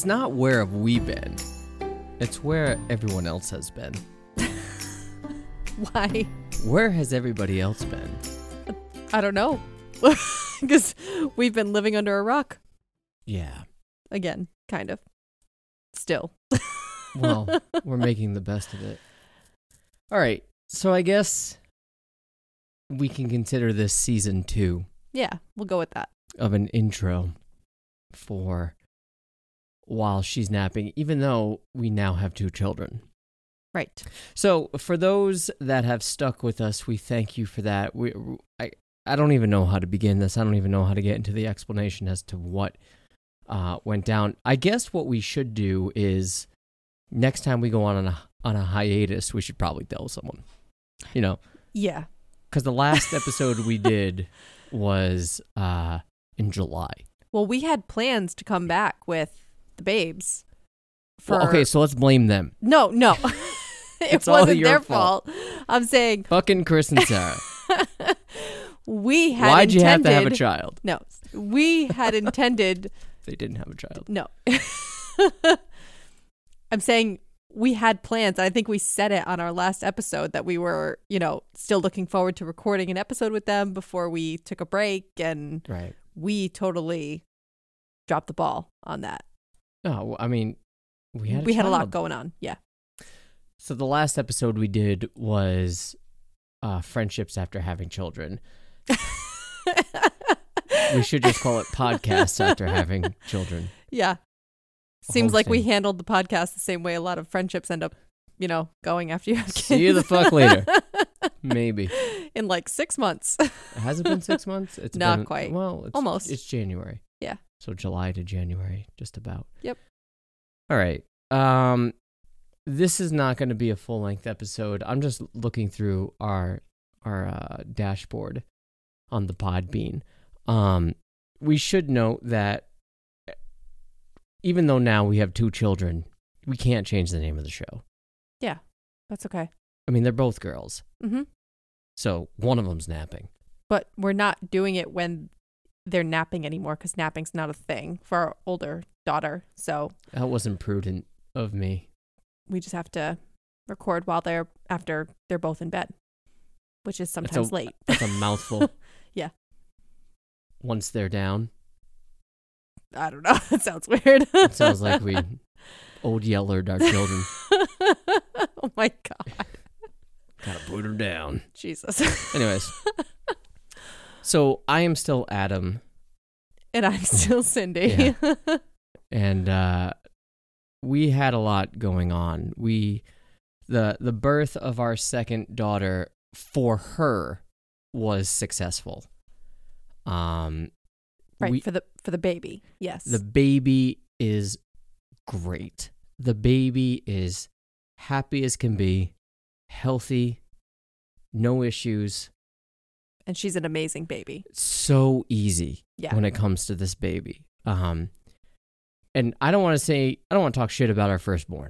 It's not where have we been. It's where everyone else has been. Why? Where has everybody else been? I don't know. Because we've been living under a rock. Yeah. Again, kind of. Still. Well, we're making the best of it. All right. So I guess we can consider this season 2 Yeah, we'll go with that. of an intro for while she's napping, even though we now have 2 children. Right. So for those that have stuck with us, we thank you for that. I don't even know how to begin this. I don't even know how to get into the explanation as to what went down. I guess what we should do is next time we go on a hiatus, we should probably tell someone, you know. Yeah. Because the last episode we did was in July. Well, we had plans to come back with the babes. Well, okay, so let's blame them. No. It's It all wasn't your their fault. fault. I'm saying Fucking Chris and Sarah. we had Why'd you have intended... to have a child? No. We had intended... They didn't have a child. No. I'm saying we had plans. I think we said it on our last episode that we were, still looking forward to recording an episode with them before we took a break. And Right. we totally dropped the ball on that. No, I mean, we had a lot going on. Yeah. So the last episode we did was friendships after having children. We should just call it podcasts after having children. Yeah. Seems like we Hosting. handled the podcast the same way a lot of friendships end up, going after you have kids. See you the fuck later. Maybe. In like 6 months. Has it been 6 months? It's Not been, quite. Well, it's, Almost. It's January. Yeah. So July to January, just about. Yep. All right. This is not going to be a full-length episode. I'm just looking through our dashboard on the Podbean. We should note that even though now we have 2 children, we can't change the name of the show. Yeah. That's okay. I mean, they're both girls. Mm-hmm. So one of them's napping. But we're not doing it when they're napping anymore because napping's not a thing for our older daughter. So That wasn't prudent of me. we just have to record after they're both in bed, which is sometimes late. That's a mouthful. Yeah. Once they're down, I don't know. It sounds weird. it sounds like we old yellered our children. Oh my God. Gotta put them down. Jesus. Anyways. So I am still Adam. And I'm still Cindy. Yeah. And we had a lot going on. The birth of our second daughter for her was successful. Right, for the baby. Yes. The baby is great. The baby is happy as can be, healthy, no issues. And she's an amazing baby. So easy when it comes to this baby. And I don't want to talk shit about our firstborn.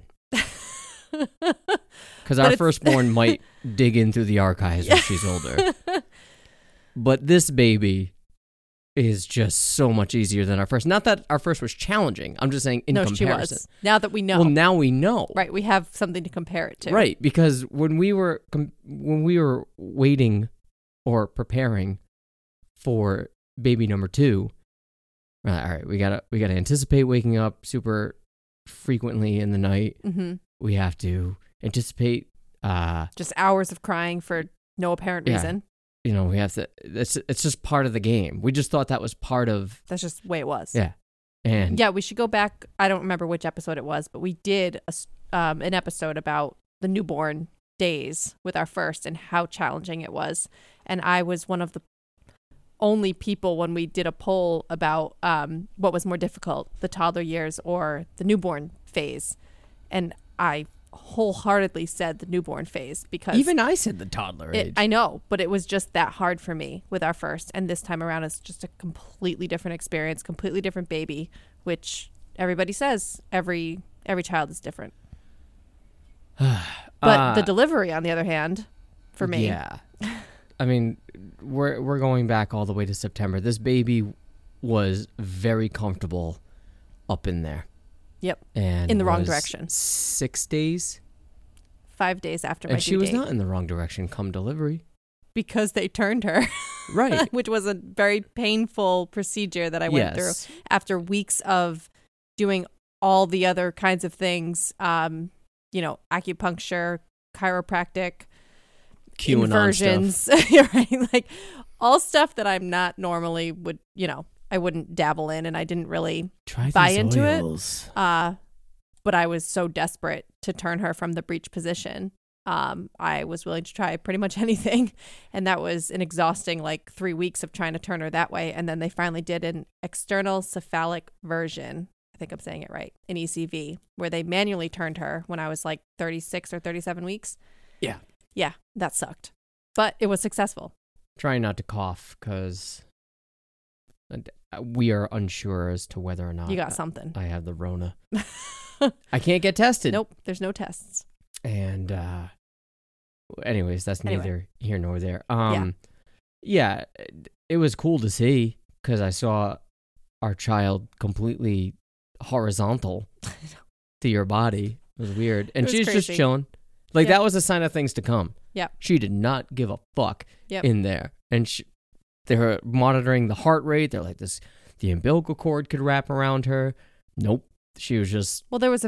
Because our firstborn might dig in through the archives when she's older. But this baby is just so much easier than our first. Not that our first was challenging. I'm just saying in comparison. She was. Now that we know. Well, now we know. Right, we have something to compare it to. Right, because when we were waiting or preparing for baby number 2, we're like, all right, we gotta anticipate waking up super frequently in the night. Mm-hmm. We have to anticipate just hours of crying for no apparent reason. We have to. It's just part of the game. We just thought that was part of. That's just the way it was. Yeah, and we should go back. I don't remember which episode it was, but we did an episode about the newborn days with our first and how challenging it was. And I was one of the only people when we did a poll about what was more difficult, the toddler years or the newborn phase, and I wholeheartedly said the newborn phase because even I said the toddler age. I know, but it was just that hard for me with our first, and this time around it's just a completely different experience, completely different baby, which everybody says every child is different. But the delivery, on the other hand, for me, yeah, I mean, we're going back all the way to September. This baby was very comfortable up in there. Yep. And In the wrong was direction. 6 days. 5 days after my And she due was date. not in the wrong direction come delivery. Because they turned her. Right. Which was a very painful procedure that I went through after weeks of doing all the other kinds of things, acupuncture, chiropractic, QAnon inversions, stuff. right? Like all stuff that I'm not normally would, I wouldn't dabble in, and I didn't really buy into it. But I was so desperate to turn her from the breech position. I was willing to try pretty much anything. And that was an exhausting 3 weeks of trying to turn her that way. And then they finally did an external cephalic version. I think I'm saying it right. An ECV, where they manually turned her when I was 36 or 37 weeks. Yeah. Yeah, that sucked. But it was successful. Trying not to cough because we are unsure as to whether or not you got something. I have the Rona. I can't get tested. Nope, there's no tests. And anyways, that's neither here nor there. Yeah, it was cool to see because I saw our child completely horizontal to your body. It was weird. And she's just chilling. That was a sign of things to come. Yeah. She did not give a fuck in there. And they were monitoring the heart rate. They're like, the umbilical cord could wrap around her. Nope. She was just... Well, there was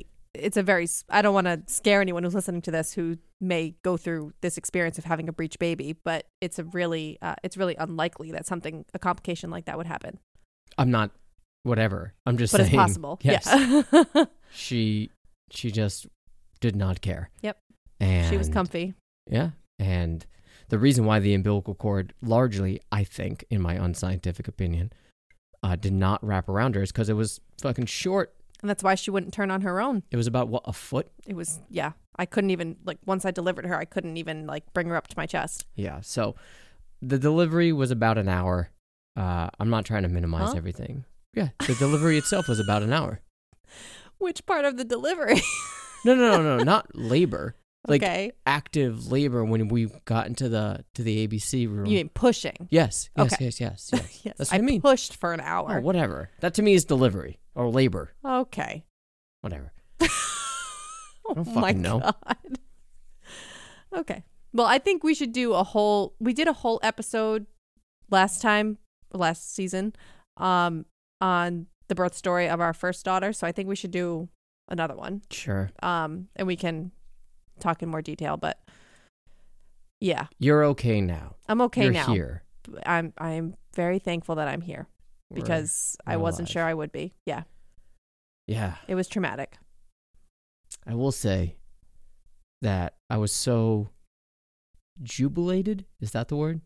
I don't want to scare anyone who's listening to this who may go through this experience of having a breech baby, but it's really unlikely that a complication like that would happen. I'm not, whatever. I'm just saying. But saying. it's possible. Yes. Yeah. She just did not care. Yep. And she was comfy. Yeah. And the reason why the umbilical cord largely, I think, in my unscientific opinion, did not wrap around her is because it was fucking short. And that's why she wouldn't turn on her own. It was about, a foot? It was, yeah. I couldn't even, once I delivered her, I couldn't even, bring her up to my chest. Yeah. So the delivery was about an hour. I'm not trying to minimize everything. Yeah. The delivery itself was about an hour. Which part of the delivery? No. Not labor. Okay. Active labor when we got into the ABC room. You mean pushing? Yes. Okay. Yes. Yes. That's what I mean. Pushed for an hour. Oh, whatever. That to me is delivery or labor. Okay. Whatever. Oh I don't fucking know. God. Okay. Well, I think we should do we did a whole episode last season, on the birth story of our first daughter. So I think we should do another one. Sure. And we can talk in more detail, but yeah. You're okay now. I'm okay now. You're here. I'm very thankful that I'm here because I wasn't sure I would be. Yeah. Yeah. It was traumatic. I will say that I was so jubilated. Is that the word?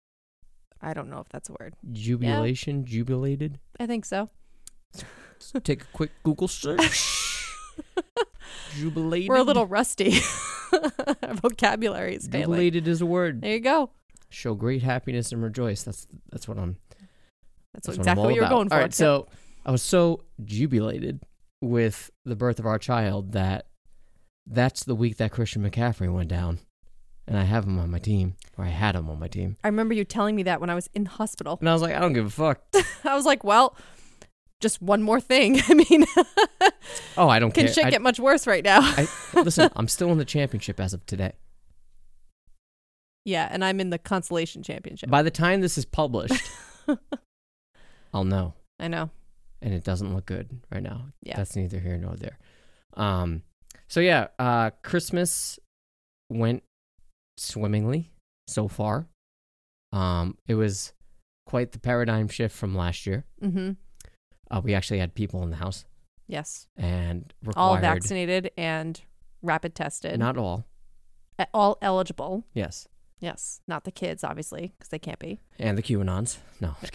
I don't know if that's a word. Jubilation? Yeah. Jubilated? I think so. Take a quick Google search. Jubilated. We're a little rusty. Our vocabulary is failing. Jubilated is a word. There you go. Show great happiness and rejoice. That's what I'm. That's exactly what you were going for. All right, so I was so jubilated with the birth of our child that's the week that Christian McCaffrey went down, and I have him on my team, or I had him on my team. I remember you telling me that when I was in hospital, and I was like, I don't give a fuck. I was like, well, just one more thing. I mean, I don't care. Can shit get much worse right now? Listen, I'm still in the championship as of today. Yeah, and I'm in the consolation championship. By the time this is published, I'll know. I know. And it doesn't look good right now. Yeah. That's neither here nor there. So yeah, Christmas went swimmingly so far. It was quite the paradigm shift from last year. Mm-hmm. We actually had people in the house. Yes. And required. All vaccinated and rapid tested. Not all. All eligible. Yes. Yes. Not the kids, obviously, because they can't be. And the QAnons. No, I'm just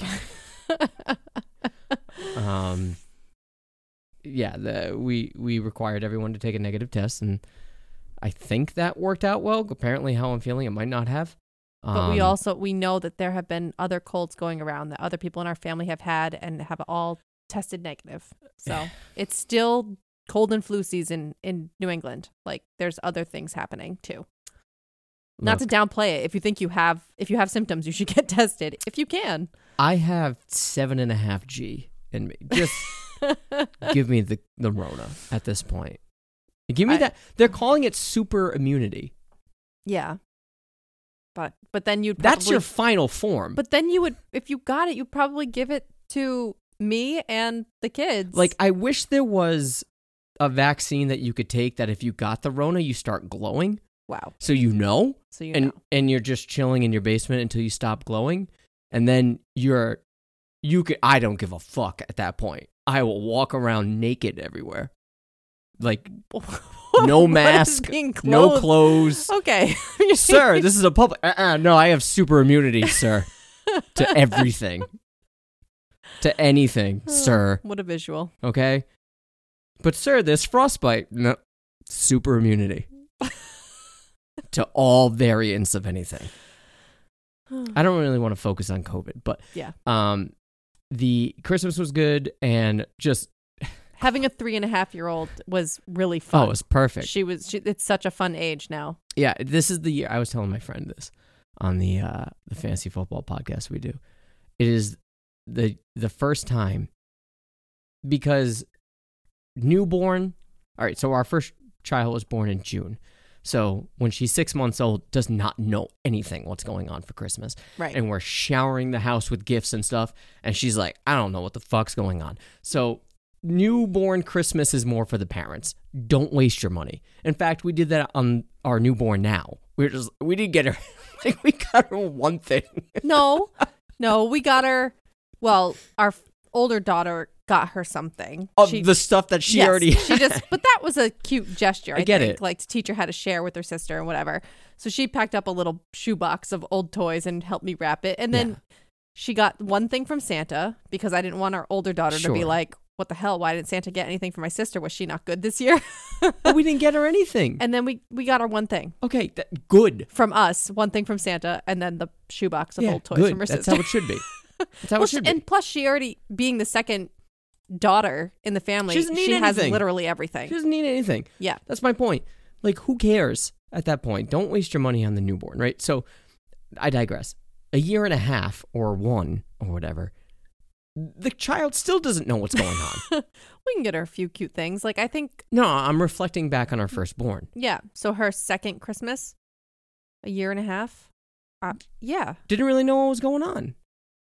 kidding. Yeah, we required everyone to take a negative test, and I think that worked out well. Apparently, how I'm feeling, it might not have. But we know that there have been other colds going around that other people in our family have had and have all tested negative. So it's still cold and flu season in New England. Like there's other things happening too. Not to downplay it. If you have symptoms, you should get tested if you can. I have 7.5 G in me. Just Give me the Rona at this point. Give me I- that. They're calling it super immunity. Yeah. But then you'd probably, That's your final form. But then you would, if you got it, you'd probably give it to me and the kids. Like, I wish there was a vaccine that you could take that if you got the Rona, you start glowing. wow. So you know. So you know. And you're just chilling in your basement until you stop glowing. And then I don't give a fuck at that point. I will walk around naked everywhere. Like, no What is mask, being no clothed? clothes. Okay. Sir, this is a public... no, I have super immunity, sir. To everything. To anything, sir. What a visual. Okay? But, sir, there's frostbite. No. Super immunity. To all variants of anything. I don't really want to focus on COVID, but... Yeah. The Christmas was good, and just... Having a 3.5-year-old was really fun. Oh, it was perfect. It's such a fun age now. Yeah, this is the year. I was telling my friend this on the fantasy football podcast we do. It is the first time, because newborn. All right, so our first child was born in June. So when she's 6 months old, does not know anything what's going on for Christmas. Right. And we're showering the house with gifts and stuff, and she's like, I don't know what the fuck's going on. So newborn Christmas is more for the parents. Don't waste your money. In fact, we did that on our newborn now. We didn't get her, like, we got her one thing. No, we got her. Well, our older daughter got her something. Of the stuff that she yes, already she just, but that was a cute gesture. I get think, it. like to teach her how to share with her sister and whatever. So she packed up a little shoebox of old toys and helped me wrap it. And then Yeah. she got one thing from Santa because I didn't want our older daughter to be Sure. like, what the hell? Why didn't Santa get anything for my sister? Was she not good this year? But we didn't get her anything. And then we got her one thing Okay, good. from us, one thing from Santa, and then the shoebox of Yeah, old toys good. from her That's sister. how it should be. That's how Well, it should be. and plus, she already being the second daughter in the family, She doesn't need she has anything. literally She everything. doesn't need anything. Yeah. That's my point. Like, who cares at that point? Don't waste your money on the newborn, right? So, I digress. A year and a half or one or whatever, the child still doesn't know what's going on. We can get her a few cute things. Like, I think, No, I'm reflecting back on our firstborn. yeah. So her second Christmas, a year and a half. Yeah. Didn't really know what was going on.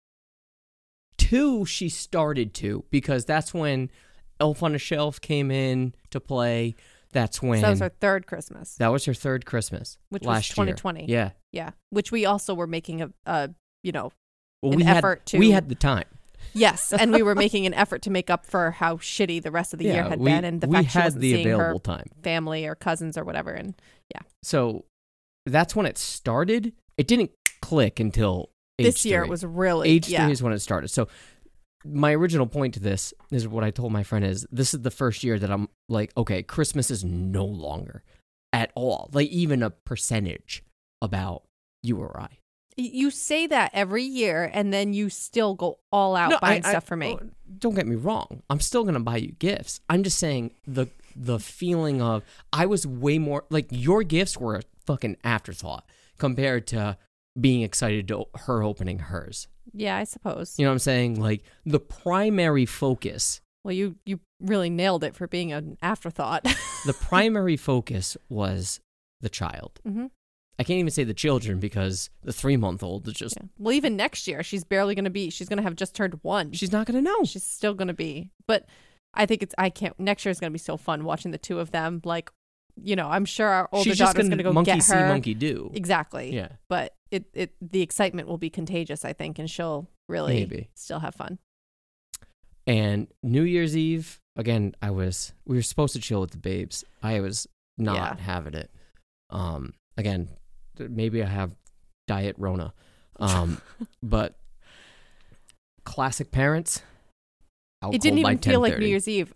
2, she started to, because that's when Elf on a Shelf came in to play. That's when So that was her third Christmas, that was her third Christmas, which last was year. 2020. Yeah. Yeah. Which we also were making Well, an we effort to. we had the time. Yes. And we were making an effort to make up for how shitty the rest of the year had been. And the we fact she had wasn't the seeing her available time. family or cousins or whatever. And So that's when it started. It didn't click until age this year 3. it was really, Age yeah. 3 is when it started. So my original point to this is what I told my friend is this is the first year that I'm like, okay, Christmas is no longer at all, like even a percentage about you or I. You say that every year, and then you still go all out buying stuff for me. Don't get me wrong. I'm still going to buy you gifts. I'm just saying the feeling of I was way more like your gifts were a fucking afterthought compared to being excited to her opening hers. Yeah, I suppose. You know what I'm saying? Like the primary focus, Well, you really nailed it for being an afterthought. the primary focus was the child. Mm-hmm. I can't even say the children because the 3-month-old is just, Yeah. Well, even next year, she's barely going to be, she's going to have just turned 1. she's not going to know. She's still going to be, but I think next year is going to be so fun watching the two of them. Like, I'm sure our older She's just daughter's going to go monkey get see, her. monkey do. Exactly. Yeah. But the excitement will be contagious, I think, and she'll really Maybe. still have fun. And New Year's Eve, again, we were supposed to chill with the babes. I was not Yeah. having it. Again, maybe I have Diet Rona. But classic parents. It didn't even feel like New Year's Eve.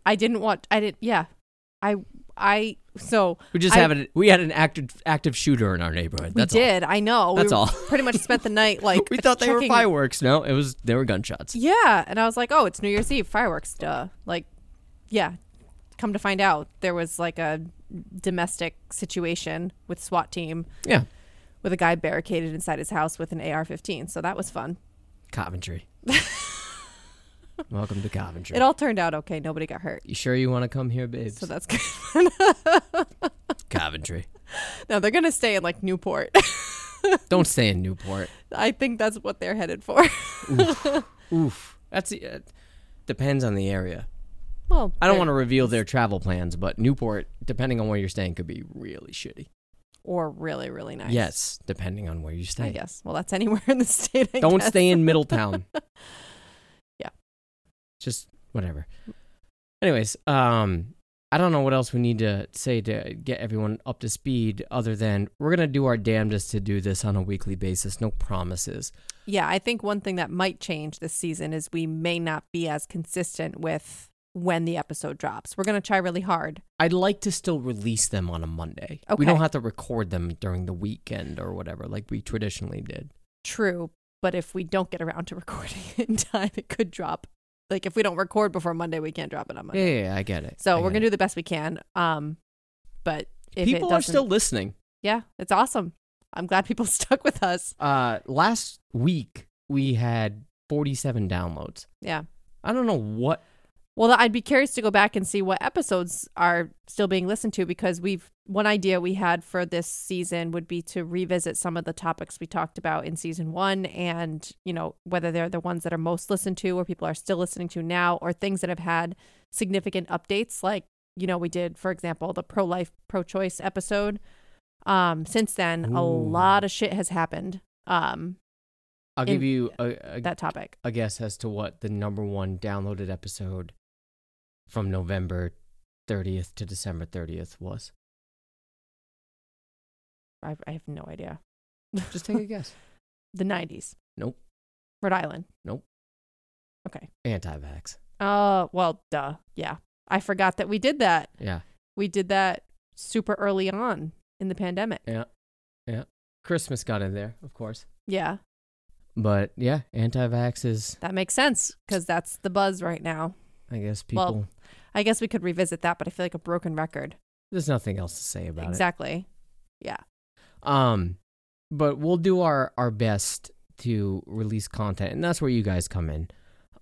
So We had an active shooter in our neighborhood. That's we all. did. I know. That's we all. Pretty much spent the night like We thought they were checking- fireworks. No, they were gunshots. Yeah, and I was like, oh, it's New Year's Eve, fireworks, duh. Like, yeah. Come to find out, there was like a domestic situation with SWAT team Yeah. with a guy barricaded inside his house with an AR-15. So that was fun. Coventry. Welcome to Coventry. It all turned out okay. Nobody got hurt. You sure you want to come here, babes? So that's good. Coventry. No, they're going to stay in like Newport. Don't stay in Newport. I think that's what they're headed for. Oof. That's depends on the area. Well, I don't want to reveal their travel plans, but Newport, depending on where you're staying, could be really shitty. Or really, really nice. Yes, depending on where you stay. I guess. Well, that's anywhere in the state. I Don't guess. stay in Middletown. Yeah. Just whatever. Anyways, I don't know what else we need to say to get everyone up to speed other than we're going to do our damnedest to do this on a weekly basis. No promises. Yeah, I think one thing that might change this season is we may not be as consistent with when the episode drops. We're going to try really hard. I'd like to still release them on a Monday. Okay. We don't have to record them during the weekend or whatever like we traditionally did. True, but if we don't get around to recording it in time, it could drop. Like if we don't record before Monday, we can't drop it on Monday. Yeah, I get it. So we're going to do the best we can. But if people it are still listening. Yeah, it's awesome. I'm glad people stuck with us. Last week we had 47 downloads. Yeah. I don't know what. Well, I'd be curious to go back and see what episodes are still being listened to, because one idea we had for this season would be to revisit some of the topics we talked about in season 1 and, whether they're the ones that are most listened to or people are still listening to now, or things that have had significant updates. Like, we did, for example, the pro-life, pro-choice episode. Since then, a lot of shit has happened. I'll give you that topic. a guess as to what the number one downloaded episode from November 30th to December 30th was. I have no idea. Just take a guess. The 90s. Nope. Rhode Island. Nope. Okay. Anti-vax. Well, duh. Yeah. I forgot that we did that. Yeah. We did that super early on in the pandemic. Yeah. Yeah. Christmas got in there, of course. Yeah. But yeah, anti-vax is... That makes sense, because that's the buzz right now. I guess people... Well, I guess we could revisit that, but I feel like a broken record. There's nothing else to say about Exactly. Yeah. But we'll do our best to release content, and that's where you guys come in.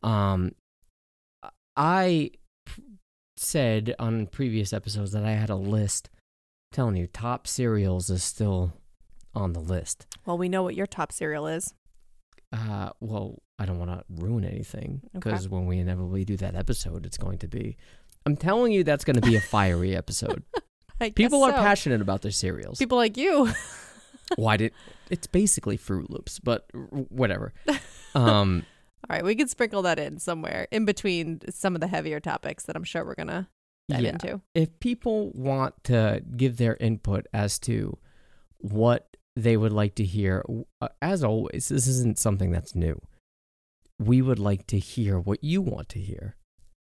I said on previous episodes that I had a list. I'm telling you, top cereals is still on the list. Well, we know what your top cereal is. Well, I don't want to ruin anything, because when we inevitably do that episode, it's going to be... I'm telling you, that's going to be a fiery episode. People are passionate about their cereals. People like you. It's basically Fruit Loops, but whatever. All right, we can sprinkle that in somewhere in between some of the heavier topics that I'm sure we're going to dive into. If people want to give their input as to what they would like to hear, as always, this isn't something that's new. We would like to hear what you want to hear.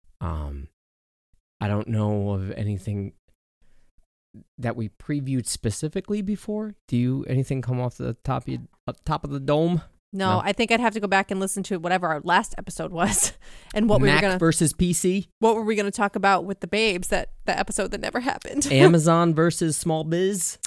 I don't know of anything that we previewed specifically before. Do you anything come off the top of the dome? No, I think I'd have to go back and listen to whatever our last episode was, and what Mac versus PC. What were we gonna talk about with the babes? The episode that never happened. Amazon versus small biz.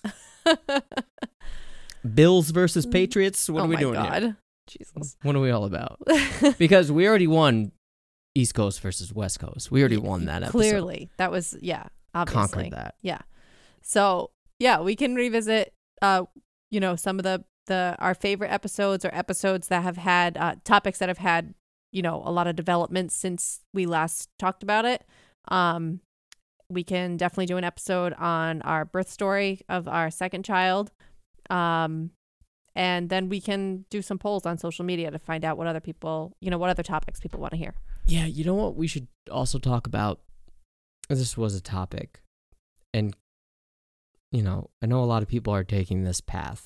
Bills versus Patriots. What are we doing here? Jesus. What are we all about? Because we already won East Coast versus West Coast. We already won that episode. Clearly, that was obviously conquered that. Yeah. So we can revisit some of our favorite episodes, or episodes that have had topics that have had a lot of development since we last talked about it. We can definitely do an episode on our birth story of our second child. And then we can do some polls on social media to find out what other people, what other topics people want to hear. Yeah, you know what we should also talk about? This was a topic, and I know a lot of people are taking this path.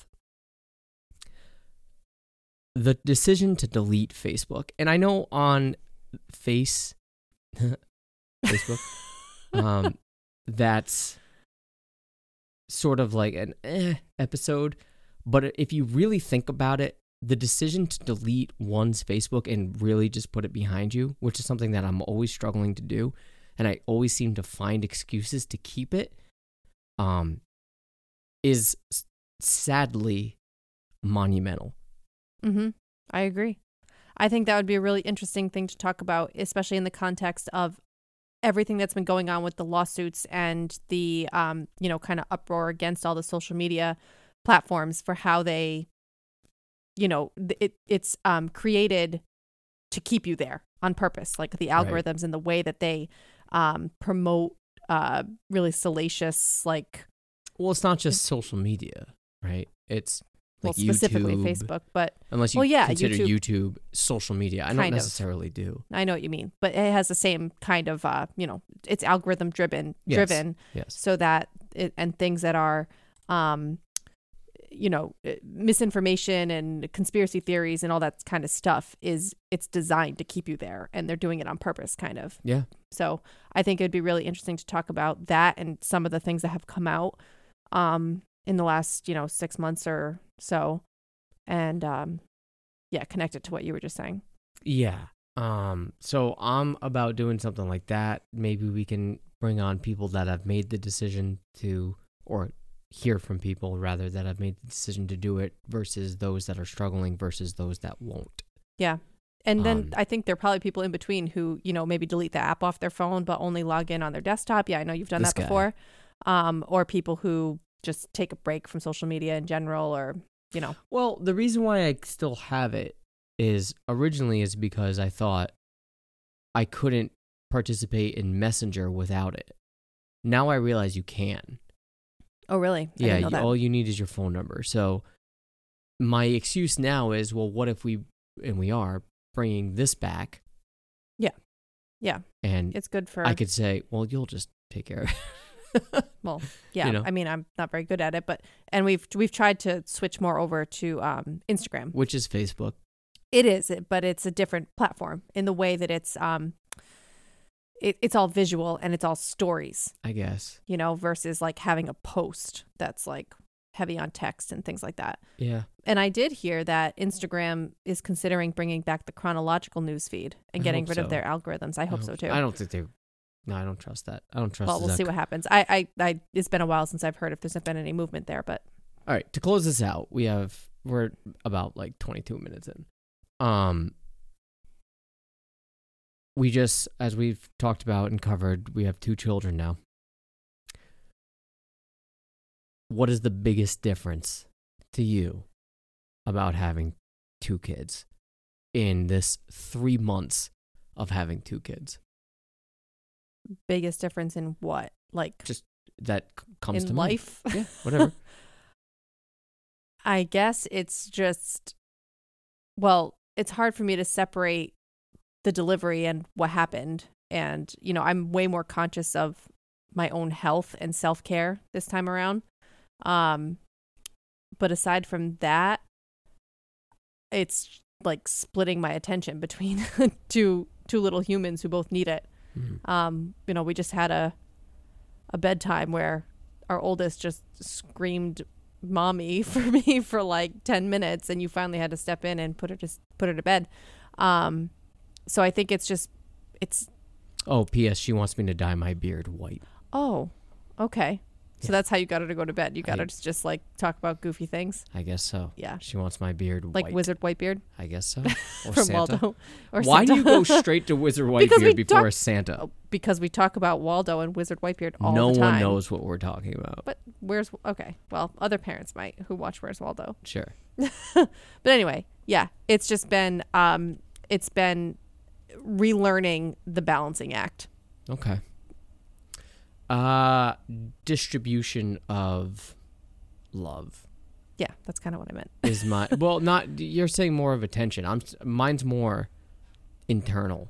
The decision to delete Facebook, and I know on Facebook, that's sort of like an episode, but if you really think about it, the decision to delete one's Facebook and really just put it behind you, which is something that I'm always struggling to do, and I always seem to find excuses to keep it, is sadly monumental. Mm-hmm. I agree. I think that would be a really interesting thing to talk about, especially in the context of everything that's been going on with the lawsuits and the, kind of uproar against all the social media platforms for how they, it's created to keep you there on purpose, like the algorithms and the way that they promote really salacious, like. Well, it's not just social media, right? It's like specifically YouTube, Facebook, but unless you consider YouTube social media. I don't necessarily do. I know what you mean, but it has the same kind of, it's algorithm driven, Yes. so that and things that are, misinformation and conspiracy theories and all that kind of stuff it's designed to keep you there, and they're doing it on purpose, kind of. Yeah. So I think it'd be really interesting to talk about that and some of the things that have come out, in the last, 6 months or so, and connect it to what you were just saying. Yeah. So I'm about doing something like that. Maybe we can bring on people that have made the decision to, or hear from people rather, that have made the decision to do it versus those that are struggling versus those that won't. Yeah. And then I think there are probably people in between who, maybe delete the app off their phone but only log in on their desktop. Yeah, I know you've done that before. Or people who just take a break from social media in general, or, Well, the reason why I still have it is because I thought I couldn't participate in Messenger without it. Now I realize you can. Oh, really? I didn't know that. All you need is your phone number. So my excuse now is, well, what if we are bringing this back? Yeah. Yeah. And it's good for... I could say, well, you'll just take care of it. Well, yeah. I mean, I'm not very good at it, and we've tried to switch more over to Instagram, which is Facebook. It is, but it's a different platform in the way that it's it's all visual and it's all stories, I guess. Versus like having a post that's like heavy on text and things like that. Yeah. And I did hear that Instagram is considering bringing back the chronological news feed and getting rid of their algorithms. I hope so too. I don't think they're... No, I don't trust that. I don't trust. Well, we'll see what happens. I it's been a while since I've heard if there's been any movement there, but. All right, to close this out, we're about like 22 minutes in. We just, as we've talked about and covered, we have 2 children now. What is the biggest difference to you about having 2 kids in this 3 months of having 2 kids? Biggest difference in what? Like just that comes in to life? Yeah, whatever. I guess it's just, well, it's hard for me to separate the delivery and what happened. And, I'm way more conscious of my own health and self-care this time around. But aside from that, it's like splitting my attention between two little humans who both need it. Mm-hmm. We just had a bedtime where our oldest just screamed mommy for me for like 10 minutes, and you finally had to step in and put her to bed. So I think it's oh, P.S. she wants me to dye my beard white. Oh, okay. So that's how you got her to go to bed. You got her to just like talk about goofy things. I guess so. Yeah. She wants my beard like white. Wizard Whitebeard? I guess so. Or From Santa. Waldo. Or Why Santa. do you go straight to Wizard Whitebeard before Santa? Because we talk about Waldo and Wizard Whitebeard all the time. No one knows knows what we're talking about. But okay. Well, other parents might who watch Where's Waldo. Sure. But anyway, yeah, it's just been relearning the balancing act. Okay. Distribution of love. Yeah, that's kind of what I meant. Is my well, not you're saying more of attention. Mine's more internal.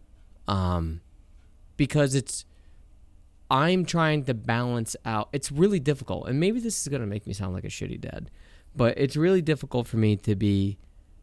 Because I'm trying to balance out. It's really difficult, and maybe this is gonna make me sound like a shitty dad, but it's really difficult for me to be.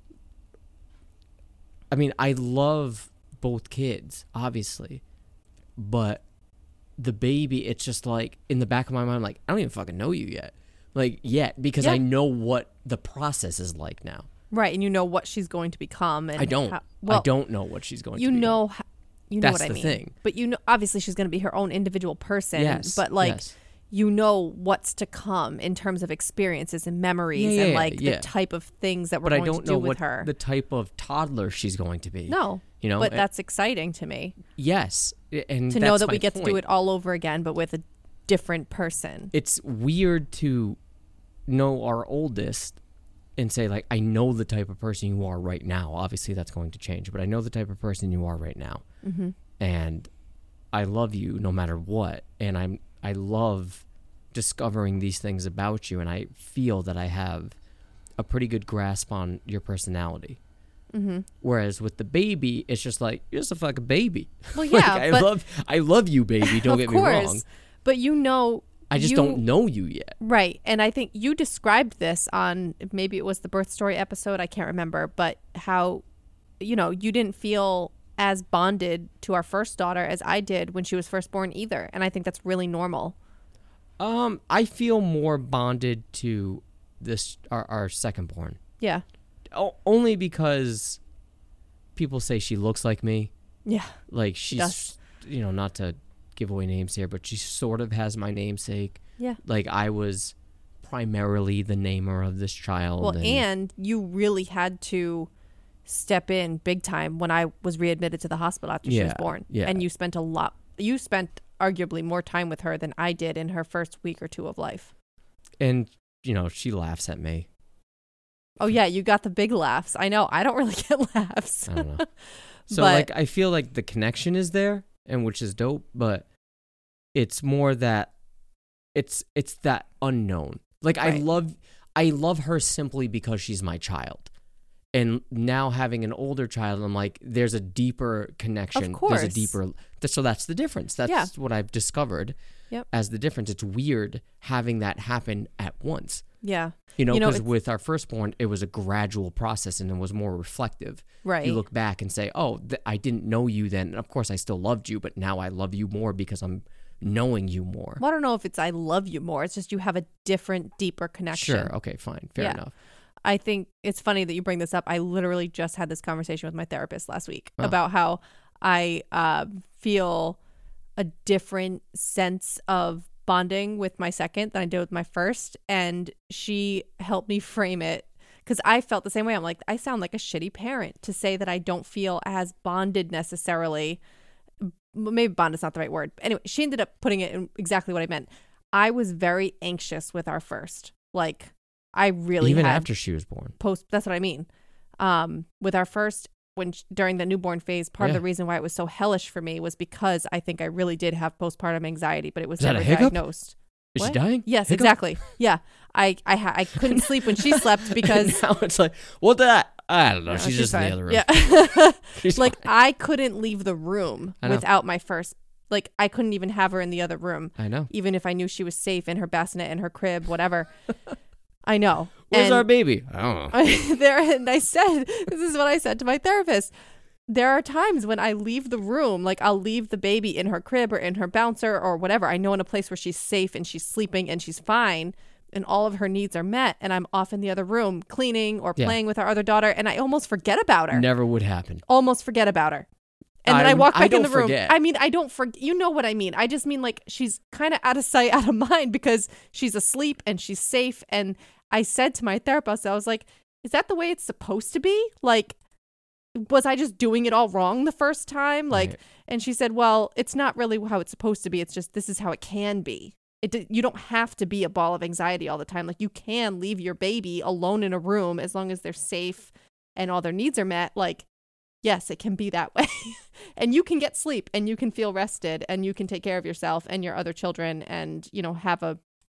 I mean, I love both kids, obviously, but the baby, it's just like in the back of my mind, like, I don't even fucking know you yet. Because I know what the process is like now. Right, and you know what she's going to become. And I don't. I don't know what she's going to become. You know That's what I mean. the thing. But obviously she's going to be her own individual person. Yes. But like, yes. you know what's to come in terms of experiences and memories and like the type of things that we're but going I don't to do know with what her. the type of toddler she's going to be. No, you know, but that's exciting to me. Yes, and to know that we get to do it all over again, but with a different person. It's weird to know our oldest and say, like, I know the type of person you are right now. Obviously, that's going to change, but I know the type of person you are right now, and I love you no matter what. And I love discovering these things about you, and I feel that I have a pretty good grasp on your personality. Whereas with the baby, it's just like, you're just a fucking baby. Well, yeah, I love you, baby. Don't get me wrong. But you know, I just don't know you yet. Right. And I think you described this on, maybe it was the birth story episode, I can't remember, but how, you know, you didn't feel as bonded to our first daughter as I did when she was first born either. And I think that's really normal. I feel more bonded to our second born. Yeah. Only because people say she looks like me. Yeah. Like she's, you know, not to give away names here, but she sort of has my namesake. Yeah. Like I was primarily the namer of this child. Well, and you really had to step in big time when I was readmitted to the hospital after she was born. Yeah. And you spent arguably more time with her than I did in her first week or two of life. And, you know, she laughs at me. Oh, yeah. You got the big laughs. I know. I don't really get laughs. I don't know. So, like, I feel like the connection is there, and which is dope, but it's more that it's that unknown. Like, right. I love her simply because she's my child. And now having an older child, I'm like, there's a deeper connection. Of course. There's a deeper. So that's the difference. That's what I've discovered as the difference. It's weird having that happen at once. Yeah. You know, because with our firstborn, it was a gradual process and it was more reflective. Right. You look back and say, oh, I didn't know you then. And of course, I still loved you, but now I love you more because I'm knowing you more. Well, I don't know if it's I love you more. It's just you have a different, deeper connection. Sure. Okay, fine. Fair enough. I think it's funny that you bring this up. I literally just had this conversation with my therapist last week about how I feel a different sense of bonding with my second than I did with my first. And she helped me frame it because I felt the same way. I'm like, I sound like a shitty parent to say that I don't feel as bonded necessarily. Maybe bond is not the right word. But anyway, she ended up putting it in exactly what I meant. I was very anxious with our first. Like, I really even after she was born. That's what I mean. With our first, during the newborn phase, part of the reason why it was so hellish for me was because I think I really did have postpartum anxiety, but it was never diagnosed. Is she dying? Yes, hiccup? Exactly. Yeah, I couldn't sleep when she slept because now it's like, what that? I don't know. She's just fine. In the other room. Yeah, she's like fine. I couldn't leave the room without my first. Like I couldn't even have her in the other room. I know. Even if I knew she was safe in her bassinet, in her crib, whatever. I know. Where's our baby? I don't know. And I said, this is what I said to my therapist. There are times when I leave the room, like I'll leave the baby in her crib or in her bouncer or whatever. I know in a place where she's safe and she's sleeping and she's fine and all of her needs are met. And I'm off in the other room cleaning or playing with our other daughter. And I almost forget about her. Never would happen. Almost forget about her. And then I walk back in the room. Forget. I mean, I don't forget. You know what I mean? I just mean like she's kind of out of sight, out of mind because she's asleep and she's safe. And I said to my therapist, I was like, is that the way it's supposed to be? Like, was I just doing it all wrong the first time? Like, right. And she said, well, it's not really how it's supposed to be. It's just, this is how it can be. You don't have to be a ball of anxiety all the time. Like you can leave your baby alone in a room as long as they're safe and all their needs are met. Like, yes, it can be that way. And you can get sleep and you can feel rested and you can take care of yourself and your other children and, you know, have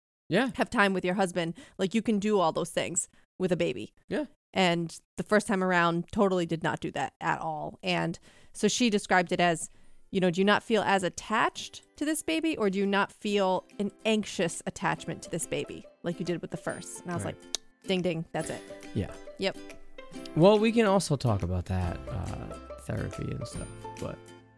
time with your husband. Like you can do all those things with a baby. Yeah. And the first time around totally did not do that at all. And so she described it as, you know, do you not feel as attached to this baby or do you not feel an anxious attachment to this baby like you did with the first? And I was like, ding, ding, that's it. Yeah. Yep. Well, we can also talk about that, therapy and stuff, but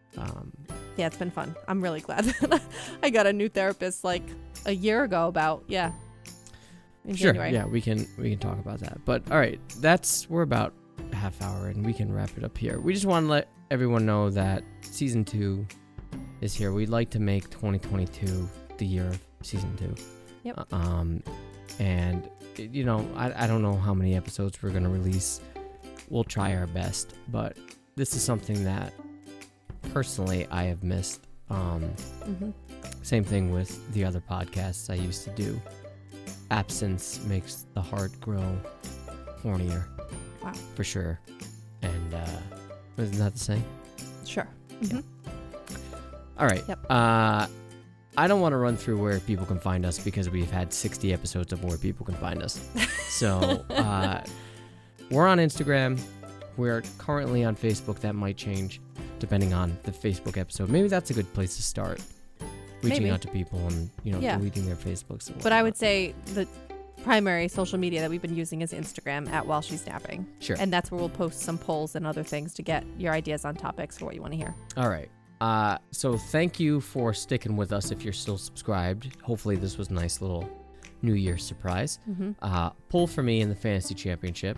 yeah, it's been fun. I'm really glad that I got a new therapist like a year ago about, in January. Yeah, we can talk about that. But all right, we're about a half hour and we can wrap it up here. We just want to let everyone know that season 2 is here. We'd like to make 2022 the year of season 2. Yep. And you know, I don't know how many episodes we're gonna release. We'll try our best, but this is something that personally I have missed. Same thing with the other podcasts I used to do. Absence makes the heart grow hornier. Wow. For sure. And isn't that the same? Sure. Yeah. All right. Yep. I don't want to run through where people can find us because we've had 60 episodes of where people can find us. So we're on Instagram. We're currently on Facebook. That might change depending on the Facebook episode. Maybe that's a good place to start. Reaching out to people and, deleting their Facebooks. And but I would say the primary social media that we've been using is Instagram at While She's Napping. Sure. And that's where we'll post some polls and other things to get your ideas on topics for what you want to hear. All right. So thank you for sticking with us if you're still subscribed. Hopefully this was a nice little New Year's surprise. Pull for me in the fantasy championship.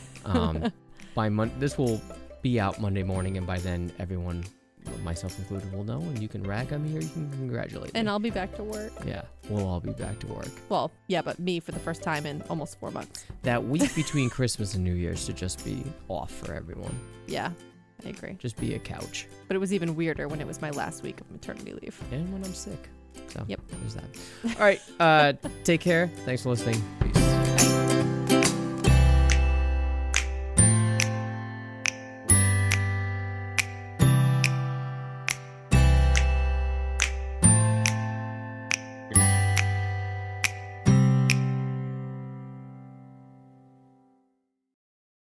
This will be out Monday morning, and by then everyone, myself included, will know, and you can rag on me or you can congratulate me. And I'll be back to work. Yeah, we'll all be back to work. Well, yeah, but me for the first time in almost 4 months. That week between Christmas and New Year's should just be off for everyone. Yeah, I agree. Just be a couch. But it was even weirder when it was my last week of maternity leave. And when I'm sick. So yep. there's that. All right, take care. Thanks for listening.